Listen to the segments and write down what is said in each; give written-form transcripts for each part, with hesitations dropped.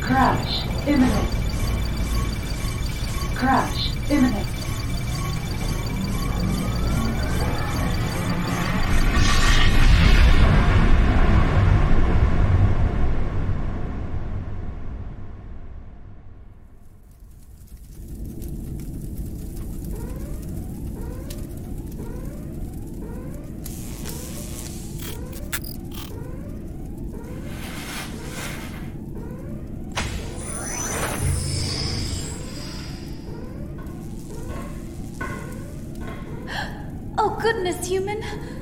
Crash imminent. Crash imminent. Oh goodness, human!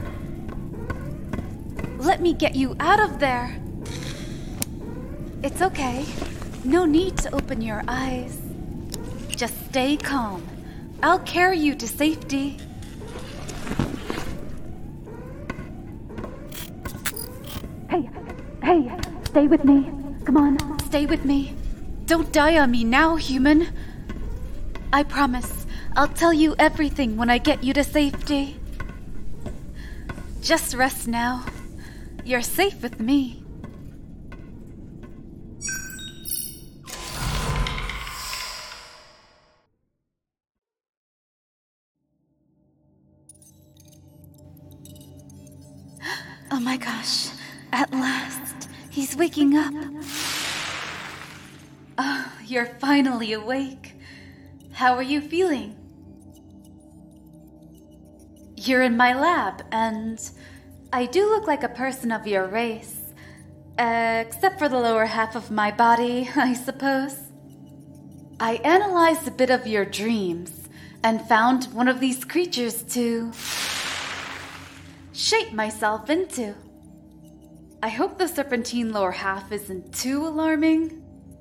Let me get you out of there. It's okay. No need to open your eyes. Just stay calm. I'll carry you to safety. Hey, stay with me. Come on, stay with me. Don't die on me now, human. I promise, I'll tell you everything when I get you to safety. Just rest now. You're safe with me. Oh my gosh, at last, he's waking up. Oh, you're finally awake. How are you feeling? You're in my lab, and I do look like a person of your race. Except for the lower half of my body, I suppose. I analyzed a bit of your dreams and found one of these creatures to shape myself into. I hope the serpentine lower half isn't too alarming.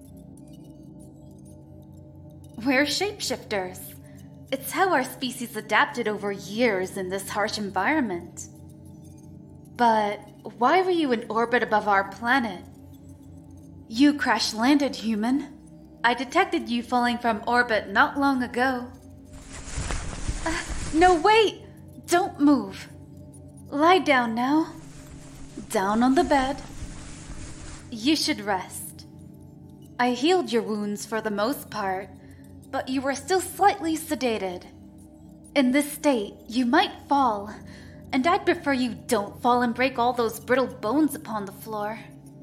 We're shapeshifters. It's how our species adapted over years in this harsh environment. But why were you in orbit above our planet? You crash-landed, human. I detected you falling from orbit not long ago. No, wait! Don't move. Lie down now. Down on the bed. You should rest. I healed your wounds for the most part, but you were still slightly sedated. In this state, you might fall, and I'd prefer you don't fall and break all those brittle bones upon the floor.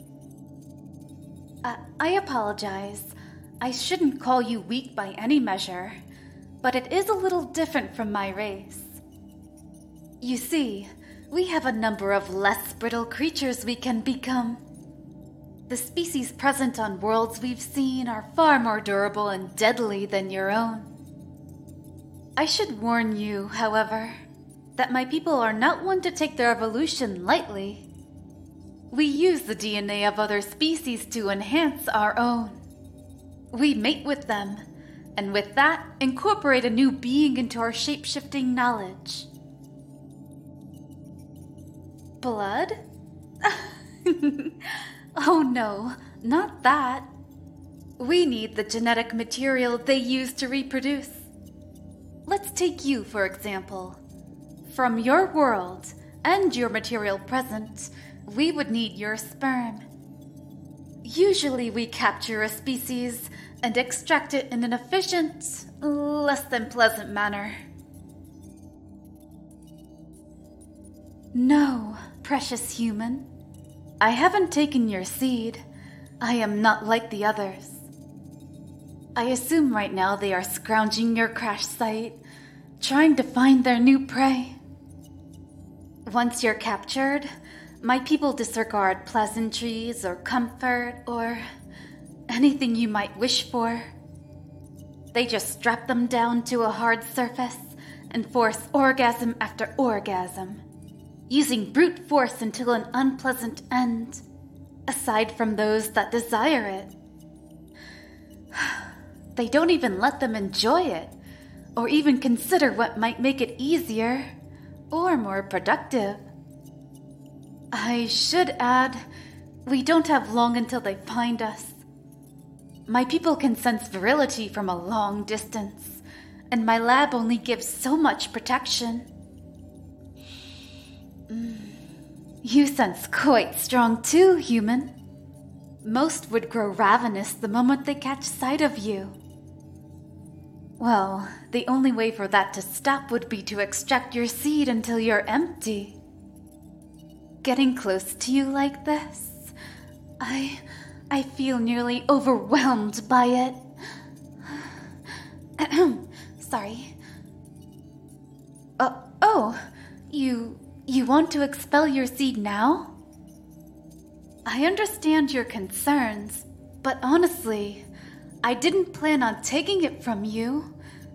I apologize. I shouldn't call you weak by any measure, but it is a little different from my race. You see, we have a number of less brittle creatures we can become. The species present on worlds we've seen are far more durable and deadly than your own. I should warn you, however, that my people are not one to take their evolution lightly. We use the DNA of other species to enhance our own. We mate with them, and with that, incorporate a new being into our shape-shifting knowledge. Blood? Oh no, not that. We need the genetic material they use to reproduce. Let's take you, for example. From your world and your material present, we would need your sperm. Usually we capture a species and extract it in an efficient, less than pleasant manner. No, precious human. I haven't taken your seed. I am not like the others. I assume right now they are scrounging your crash site, trying to find their new prey. Once you're captured, my people disregard pleasantries or comfort or anything you might wish for. They just strap them down to a hard surface and force orgasm after orgasm, using brute force until an unpleasant end, aside from those that desire it. They don't even let them enjoy it, or even consider what might make it easier or more productive. I should add, we don't have long until they find us. My people can sense virility from a long distance, and my lab only gives so much protection. You sense quite strong too, human. Most would grow ravenous the moment they catch sight of you. Well, the only way for that to stop would be to extract your seed until you're empty. Getting close to you like this, I feel nearly overwhelmed by it. Sorry. You want to expel your seed now? I understand your concerns, but honestly, I didn't plan on taking it from you.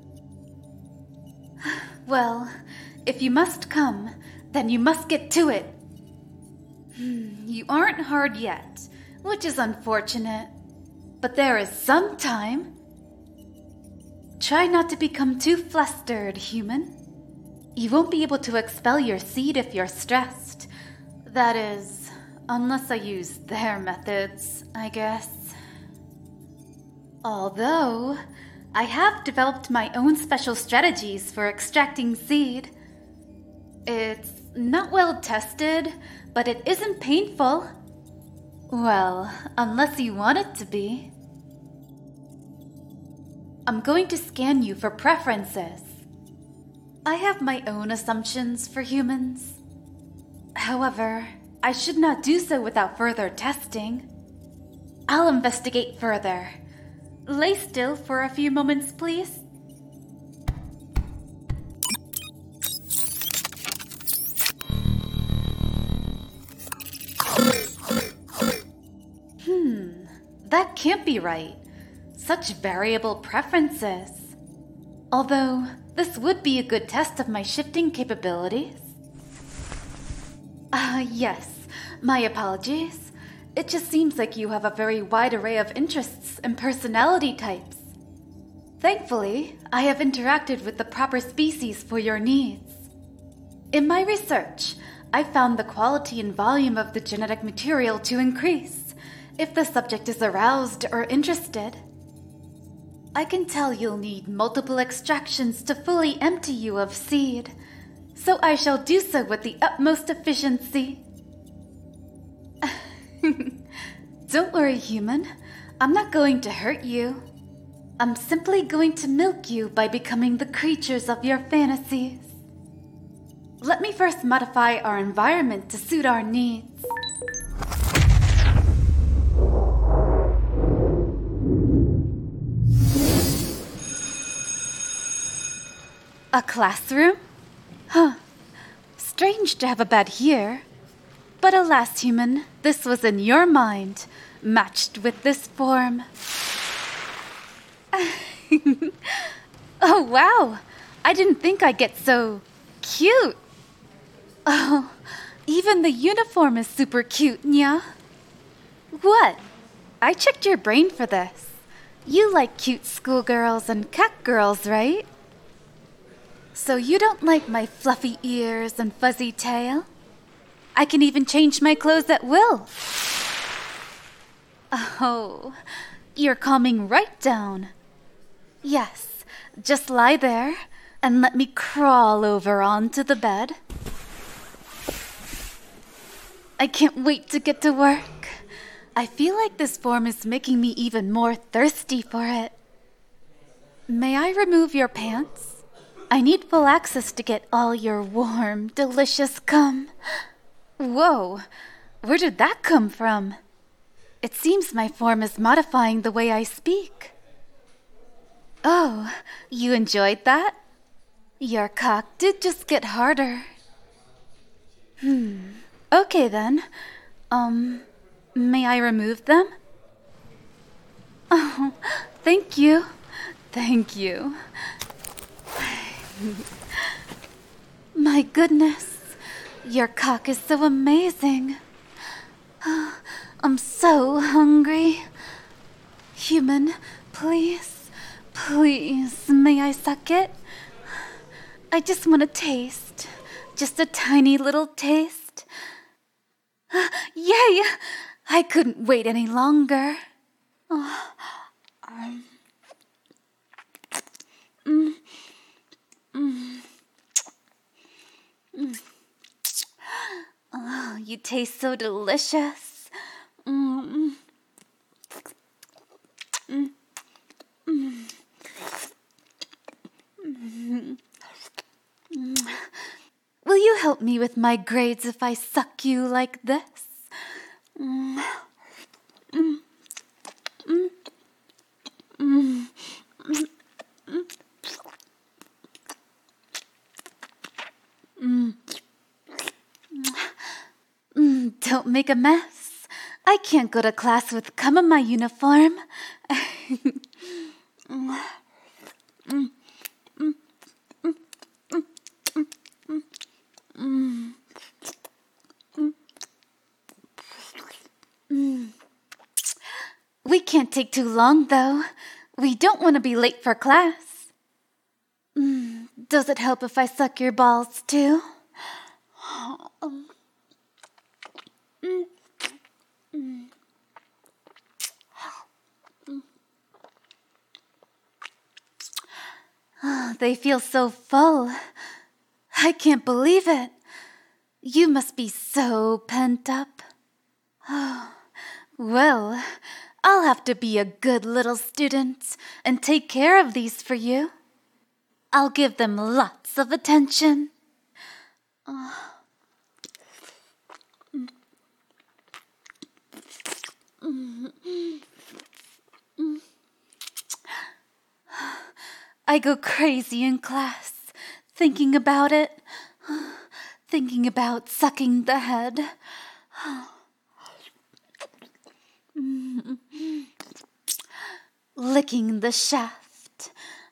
Well, if you must come, then you must get to it. You aren't hard yet, which is unfortunate, but there is some time. Try not to become too flustered, human. You won't be able to expel your seed if you're stressed. That is, unless I use their methods, I guess. Although, I have developed my own special strategies for extracting seed. It's not well tested, but it isn't painful. Well, unless you want it to be. I'm going to scan you for preferences. I have my own assumptions for humans. However, I should not do so without further testing. I'll investigate further. Lay still for a few moments, please. That can't be right. Such variable preferences. Although, this would be a good test of my shifting capabilities. Yes, my apologies. It just seems like you have a very wide array of interests and personality types. Thankfully, I have interacted with the proper species for your needs. In my research, I found the quality and volume of the genetic material to increase if the subject is aroused or interested. I can tell you'll need multiple extractions to fully empty you of seed, so I shall do so with the utmost efficiency. Don't worry, human. I'm not going to hurt you. I'm simply going to milk you by becoming the creatures of your fantasies. Let me first modify our environment to suit our needs. A classroom? Huh. Strange to have a bed here. But alas, human, this was in your mind, matched with this form. Oh, wow. I didn't think I'd get so cute. Oh, even the uniform is super cute, Nya. What? I checked your brain for this. You like cute schoolgirls and cat girls, right? So you don't like my fluffy ears and fuzzy tail? I can even change my clothes at will. Oh, you're calming right down. Yes, just lie there and let me crawl over onto the bed. I can't wait to get to work. I feel like this form is making me even more thirsty for it. May I remove your pants? I need full access to get all your warm, delicious cum. Whoa, where did that come from? It seems my form is modifying the way I speak. Oh, you enjoyed that? Your cock did just get harder. Okay then. May I remove them? Oh, thank you. Thank you. My goodness, your cock is so amazing. I'm so hungry. Human, please, may I suck it? I just want a taste, just a tiny little taste. Yay! I couldn't wait any longer. Oh, you taste so delicious. me with my grades if I suck you like this. Don't make a mess. I can't go to class with cum in my uniform. We can't take too long, though. We don't want to be late for class. Does it help if I suck your balls, too? They feel so full. I can't believe it. You must be so pent up. Well, I'll have to be a good little student and take care of these for you. I'll give them lots of attention. I go crazy in class, thinking about it, thinking about sucking the head. Licking the shaft.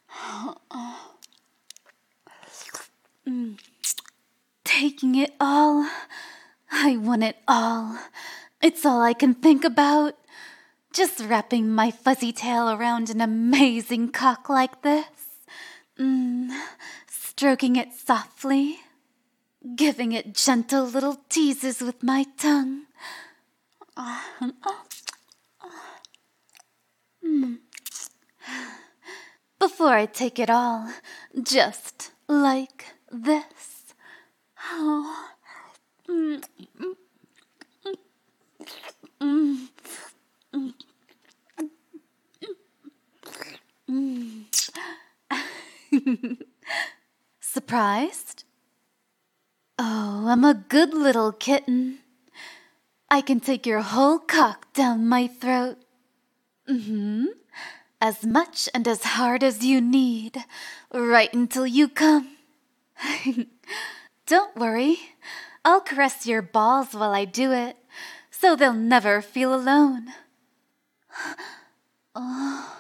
Taking it all. I want it all. It's all I can think about. Just wrapping my fuzzy tail around an amazing cock like this. Stroking it softly. Giving it gentle little teases with my tongue. Before I take it all, just like this. Surprised? Oh, I'm a good little kitten. I can take your whole cock down my throat. As much and as hard as you need, right until you come. Don't worry, I'll caress your balls while I do it, so they'll never feel alone. Oh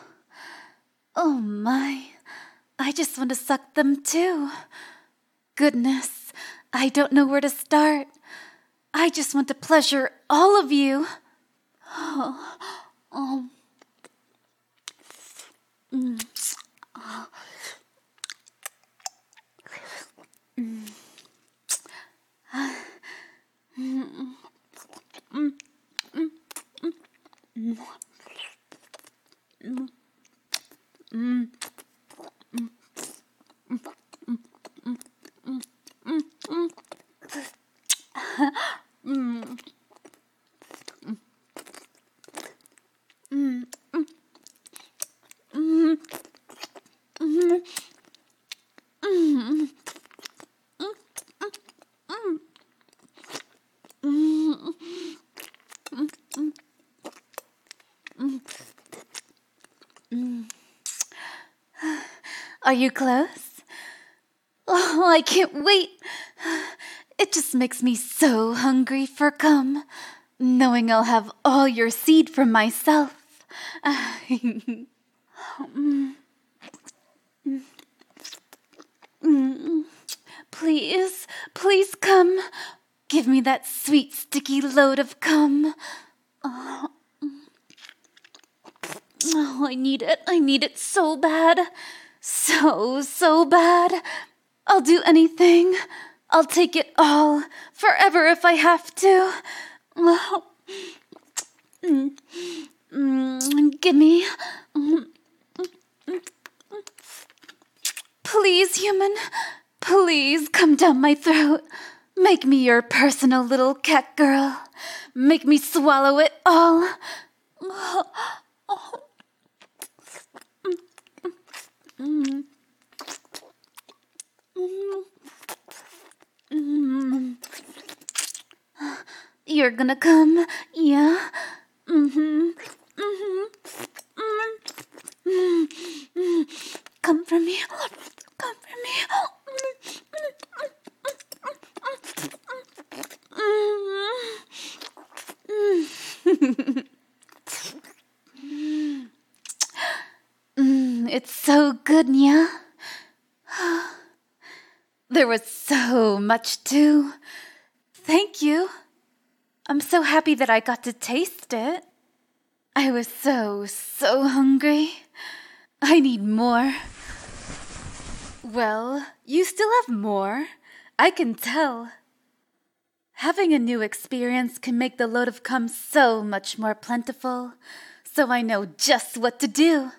my, I just want to suck them too. Goodness, I don't know where to start. I just want to pleasure all of you. Are you close? Oh, I can't wait. It just makes me so hungry for cum, knowing I'll have all your seed for myself. Please, please come. Give me that sweet, sticky load of cum. Oh, I need it. I need it so bad. So bad. I'll do anything. I'll take it all, forever if I have to. Gimme. Please, human. Please come down my throat. Make me your personal little cat girl. Make me swallow it all. you're gonna come, yeah? Mm-hmm. Mm-hmm. Mm-hmm. Come for me. Come for me. It's so good, Nya. There was so much too. Thank you. I'm so happy that I got to taste it. I was so hungry. I need more. Well, you still have more. I can tell. Having a new experience can make the load of cum so much more plentiful, so I know just what to do.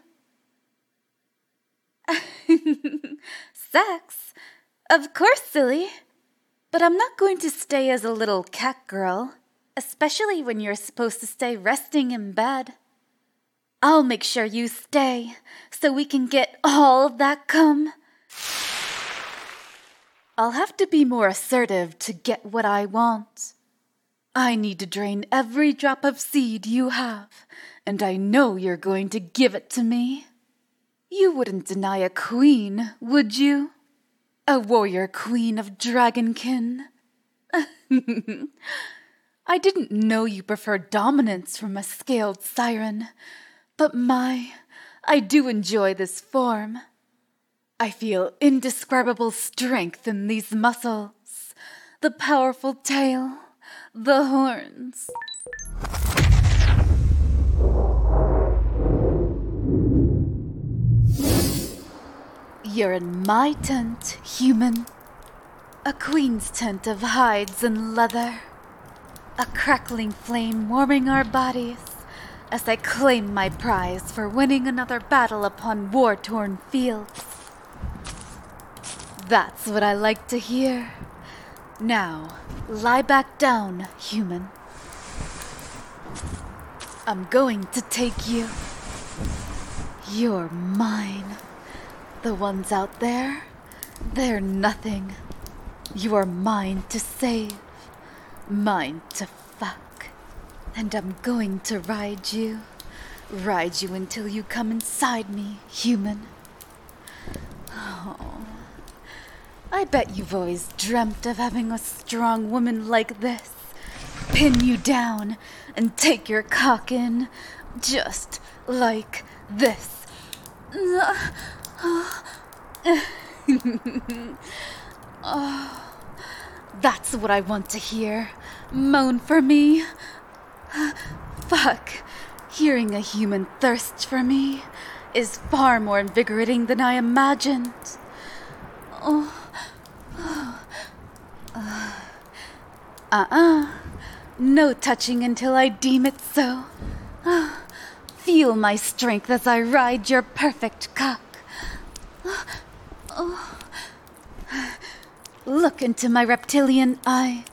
Sex? Of course, silly. But I'm not going to stay as a little cat girl, especially when you're supposed to stay resting in bed. I'll make sure you stay, so we can get all that cum. I'll have to be more assertive to get what I want. I need to drain every drop of seed you have, and I know you're going to give it to me. You wouldn't deny a queen, would you? A warrior queen of dragonkin. I didn't know you preferred dominance from a scaled siren, but I do enjoy this form. I feel indescribable strength in these muscles, the powerful tail, the horns. You're in my tent, human. A queen's tent of hides and leather. A crackling flame warming our bodies as I claim my prize for winning another battle upon war-torn fields. That's what I like to hear. Now, lie back down, human. I'm going to take you. You're mine. The ones out there, they're nothing. You are mine to save, mine to fuck. And I'm going to ride you until you come inside me, human. Oh, I bet you've always dreamt of having a strong woman like this pin you down and take your cock in, just like this. Oh, that's what I want to hear. Moan for me. Fuck. Hearing a human thirst for me is far more invigorating than I imagined. No touching until I deem it so. Feel my strength as I ride your perfect cock. Look into my reptilian eyes.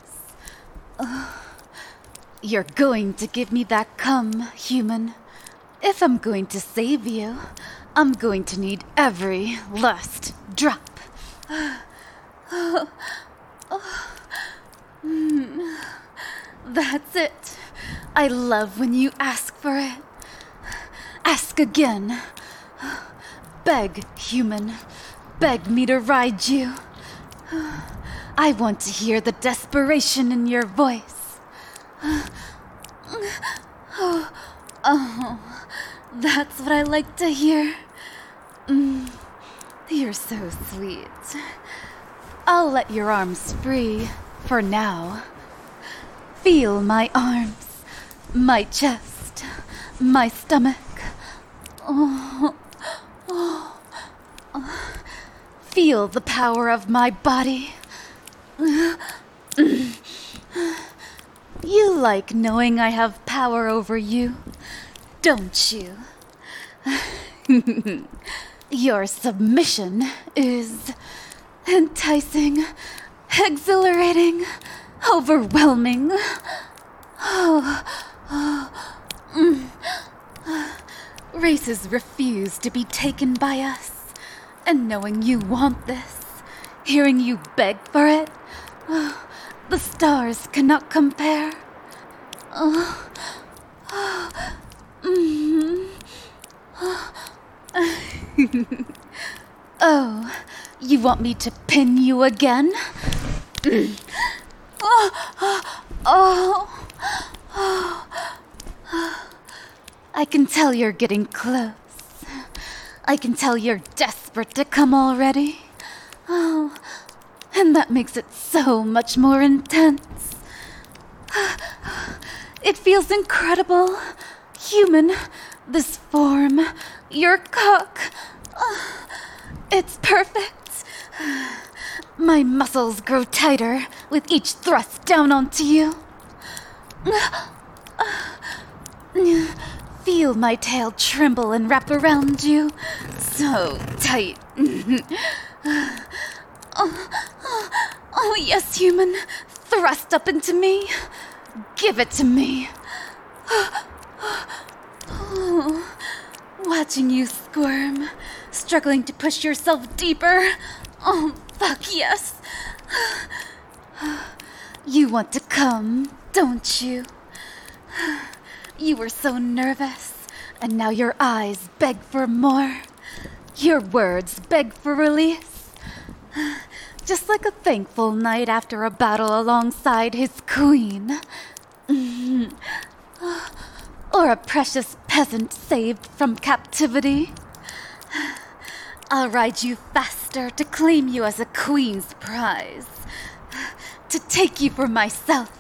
You're going to give me that cum, human. If I'm going to save you, I'm going to need every last drop. That's it. I love when you ask for it. Ask again. Beg, human. Beg me to ride you. I want to hear the desperation in your voice. Oh, that's what I like to hear. You're so sweet. I'll let your arms free for now. Feel my arms, my chest, my stomach. Feel the power of my body. You like knowing I have power over you, don't you? Your submission is enticing, exhilarating, overwhelming. Races refuse to be taken by us, and knowing you want this, hearing you beg for it, the stars cannot compare. Oh, you want me to pin you again? I can tell you're getting close. I can tell you're desperate to come already. Oh, and that makes it so much more intense. It feels incredible. Human, this form, your cock. It's perfect. My muscles grow tighter with each thrust down onto you. Feel my tail tremble and wrap around you. So tight. Oh, yes, human. Thrust up into me. Give it to me. Watching you squirm, struggling to push yourself deeper. Oh, fuck yes. You want to come, don't you? You were so nervous, and now your eyes beg for more. Your words beg for release. Just like a thankful knight after a battle alongside his queen. Or a precious peasant saved from captivity. I'll ride you faster to claim you as a queen's prize. To take you for myself.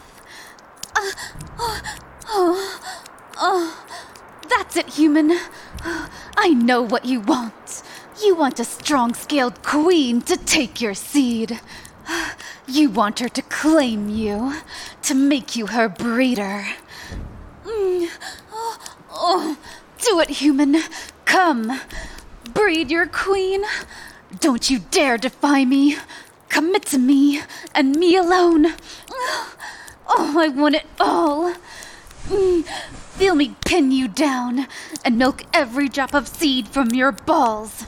That's it, human. I know what you want. You want a strong-scaled queen to take your seed. You want her to claim you, to make you her breeder. Do it, human. Come. Breed your queen. Don't you dare defy me. Commit to me, and me alone. Oh, I want it all. Feel me pin you down and milk every drop of seed from your balls.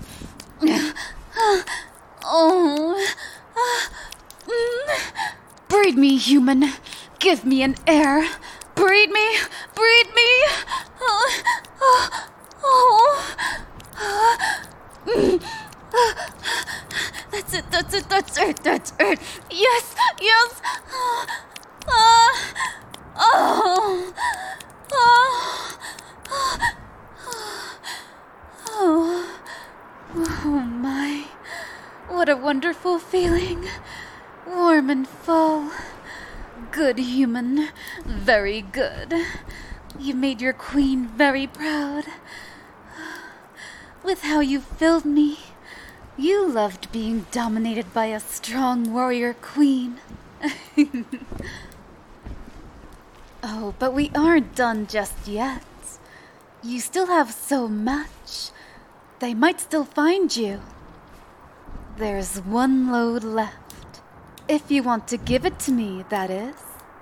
Breed me, human. Give me an heir. Breed me. Breed me. That's it. That's it. That's it. That's it. Yes. Yes. Oh my. What a wonderful feeling. Warm and full. Good, human. Very good. You made your queen very proud. With how you filled me, you loved being dominated by a strong warrior queen. Oh, but we aren't done just yet. You still have so much. They might still find you. There's one load left. If you want to give it to me, that is.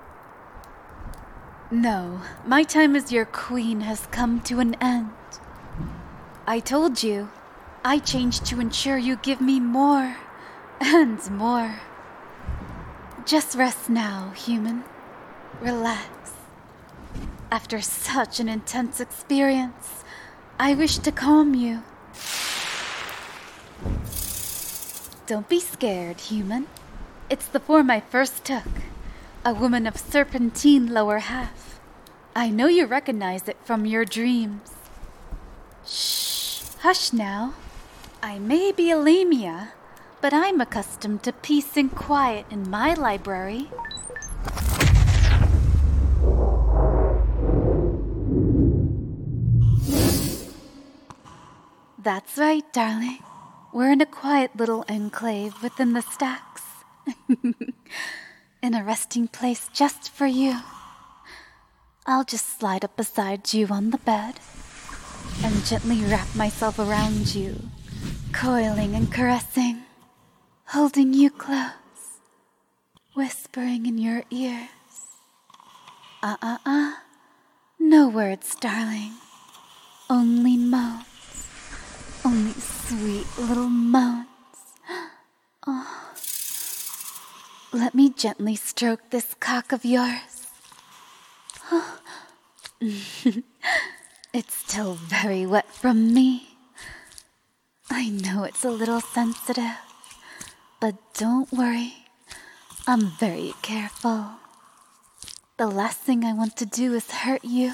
No, my time as your queen has come to an end. I told you, I changed to ensure you give me more and more. Just rest now, human. Relax. After such an intense experience, I wish to calm you. Don't be scared, human. It's the form I first took. A woman of serpentine lower half. I know you recognize it from your dreams. Shh, hush now. I may be a Lamia, but I'm accustomed to peace and quiet in my library. That's right, darling. We're in a quiet little enclave within the stacks. In a resting place just for you. I'll just slide up beside you on the bed and gently wrap myself around you, coiling and caressing, holding you close, whispering in your ears. No words, darling. Only moans. Only sweet little moans. Oh. Let me gently stroke this cock of yours. Oh. It's still very wet from me. I know it's a little sensitive, but don't worry. I'm very careful. The last thing I want to do is hurt you.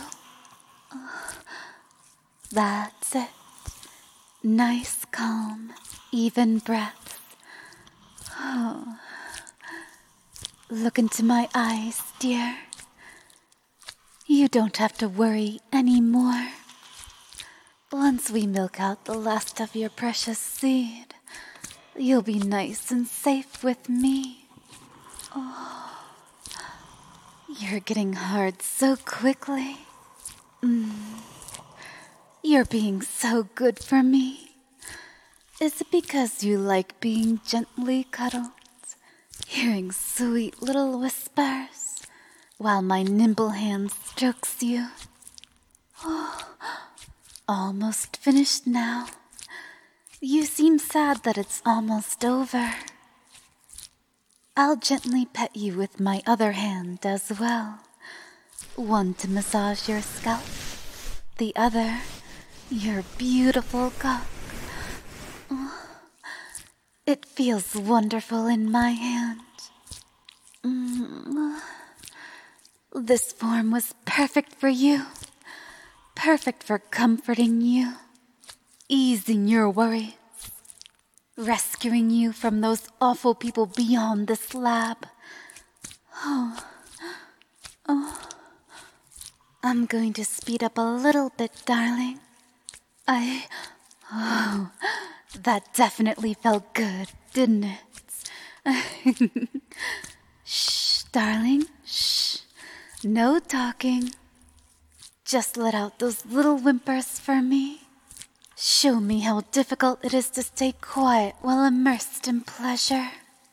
That's it. Nice, calm, even breaths. Oh. Look into my eyes, dear. You don't have to worry anymore. Once we milk out the last of your precious seed, you'll be nice and safe with me. Oh, you're getting hard so quickly. You're being so good for me. Is it because you like being gently cuddled, hearing sweet little whispers, while my nimble hand strokes you? Oh, almost finished now. You seem sad that it's almost over. I'll gently pet you with my other hand as well. One to massage your scalp, the other, your beautiful cock. Oh, it feels wonderful in my hand. This form was perfect for you. Perfect for comforting you, easing your worries, rescuing you from those awful people beyond this lab. I'm going to speed up a little bit, darling. That definitely felt good, didn't it? Shh, darling, shh. No talking. Just let out those little whimpers for me. Show me how difficult it is to stay quiet while immersed in pleasure.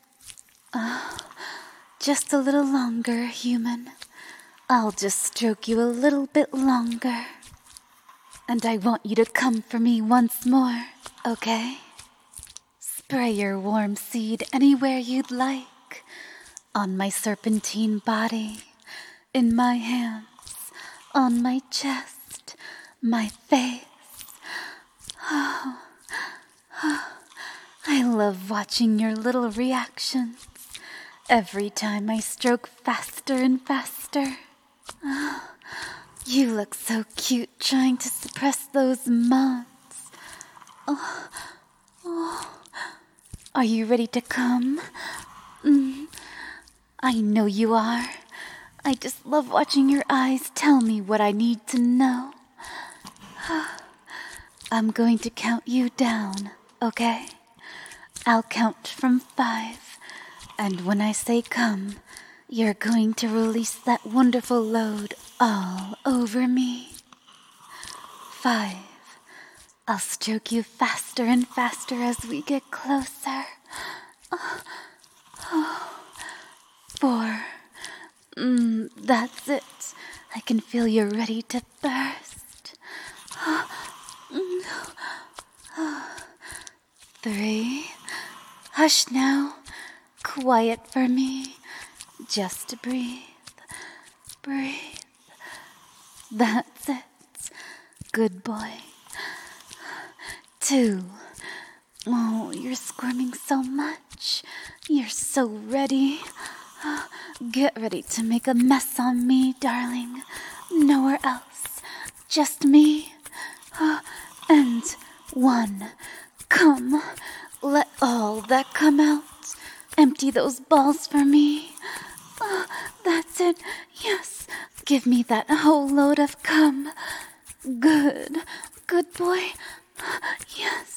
Just a little longer, human. I'll just stroke you a little bit longer. And I want you to come for me once more, okay? Spray your warm seed anywhere you'd like. On my serpentine body, in my hands, on my chest, my face. I love watching your little reactions every time I stroke faster and faster. You look so cute trying to suppress those moans. Are you ready to come? I know you are. I just love watching your eyes tell me what I need to know. I'm going to count you down, okay? I'll count from 5, and when I say come, you're going to release that wonderful load all over me. 5. I'll stroke you faster and faster as we get closer. 4. That's it. I can feel you're ready to burst. 3. Hush now. Quiet for me. Just breathe. Breathe. That's it. Good boy. 2. Oh, you're squirming so much. You're so ready. Get ready to make a mess on me, darling. Nowhere else. Just me. And 1. Come. Let all that come out. Empty those balls for me. That's it. Yes. Give me that whole load of cum. Good. Good boy. Yes.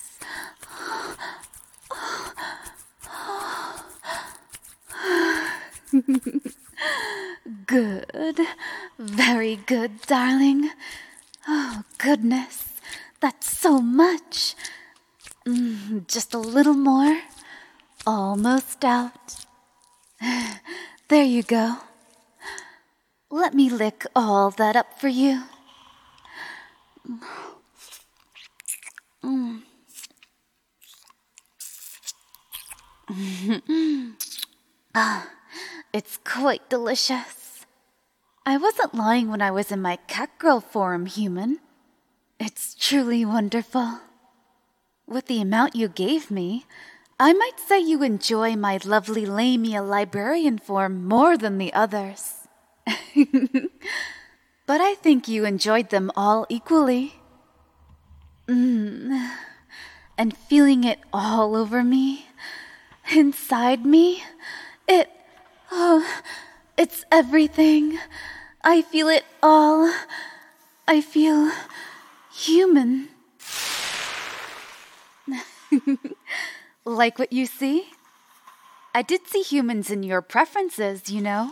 Good. Very good, darling. Oh, goodness. That's so much. Just a little more. Almost out. There you go. Let me lick all that up for you. It's quite delicious. I wasn't lying when I was in my catgirl form, human. It's truly wonderful. With the amount you gave me, I might say you enjoy my lovely Lamia librarian form more than the others. But I think you enjoyed them all equally. And feeling it all over me, inside me, it's everything. I feel it all. I feel human. Like what you see? I did see humans in your preferences, you know.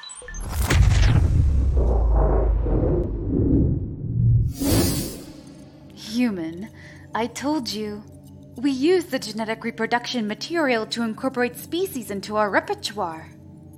Human, I told you. We use the genetic reproduction material to incorporate species into our repertoire.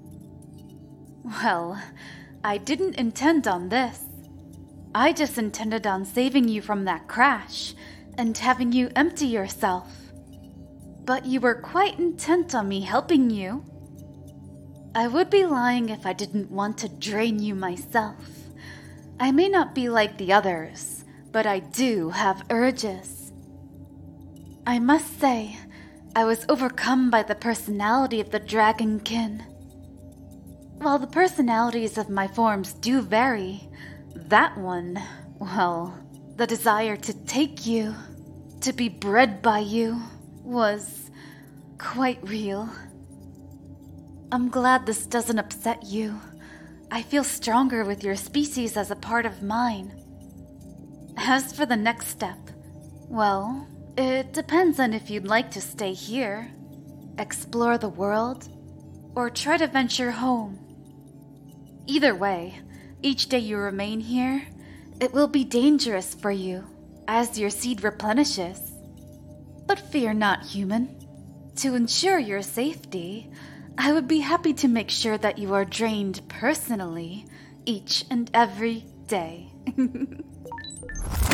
Well, I didn't intend on this. I just intended on saving you from that crash and having you empty yourself. But you were quite intent on me helping you. I would be lying if I didn't want to drain you myself. I may not be like the others, but I do have urges. I must say, I was overcome by the personality of the dragonkin. While the personalities of my forms do vary, that one, well, the desire to take you, to be bred by you, was quite real. I'm glad this doesn't upset you. I feel stronger with your species as a part of mine. As for the next step, well, it depends on if you'd like to stay here, explore the world, or try to venture home. Either way, each day you remain here, it will be dangerous for you as your seed replenishes. But fear not, human. To ensure your safety, I would be happy to make sure that you are drained personally each and every day.